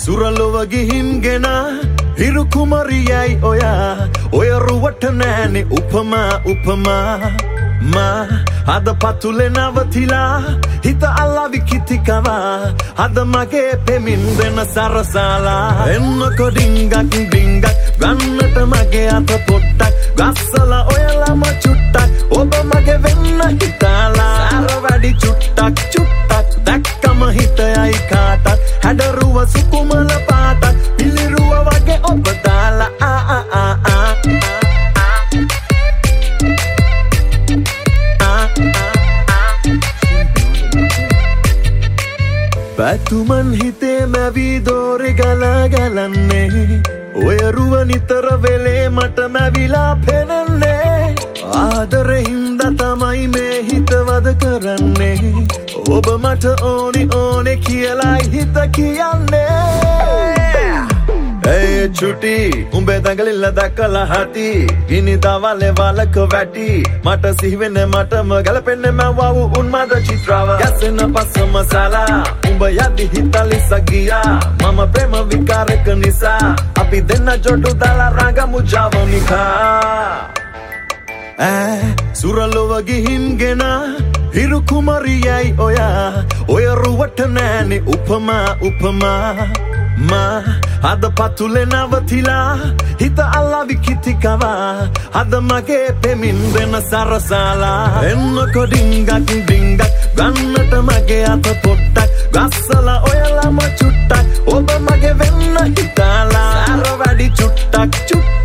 සුරලොව ගිහින් ගෙන හිරු කුමරියයි ඔය රුවට නෑනේ උපමා මා අද පතුලේ නවතිලා හිත අල්ලාවි කිතිකවා අද මගේ පෙමින් වෙන සරසාලා එන්නකො ඩිංගක් ගන්නට මගේ අත පොට්ටක් ගස්සලා ඔයලම චුට්ටක් ඔබ මගේ වෙන්න හිතාලා සාර වැඩි චුට්ටක් දැක්කම හිතයයි කාටක් හැඩරුව සුකුමල පාටක් පිළිරුව වගේ ඔබ දාලා පැතුමන් හිතේ මැවී දෝරෙ ගලන්නේ ඔය රුව නිතර වෙලේ මට මැවිලා පෙනන්නේ ආදරෙහින්ද තමයි මේ හිතවද කරන්නේ ඔබ මට ඕනි කියලායි හිත කියන්නේ ඒ චුටි උඹේ දඟලිල්ල දැකලා හති ගිනි දවල්ේ වලක වැටි මට සිහිවෙන්නේ මටම ගැලපෙන්නේ මව් උන්මද චිත්‍රාව ගැසෙන පස්ස මසලා උඹ යදි හිතලිස ගියා මම ප්‍රේම විකාරක නිසා අපි දෙන්න ජොඩු දාලා රංගමු ජවනිකා සුරලොව ගිහින් ගෙන හිරු කුමරියයි ඔය රුවට නෑනේ උපමා මා අද පතුලේ නවතිලා හිත අල්ලාවි කිතිකවා අද මගේ පෙමින් වෙන සරසාලා එන්නකො ඩිංගක් ගන්නට මගේ අත පොට්ටක් ගස්සලා ඔයලම චුට්ටක් ඔබ මගේ වෙන්න හිතාලා සාර වැඩි චුට්ටක්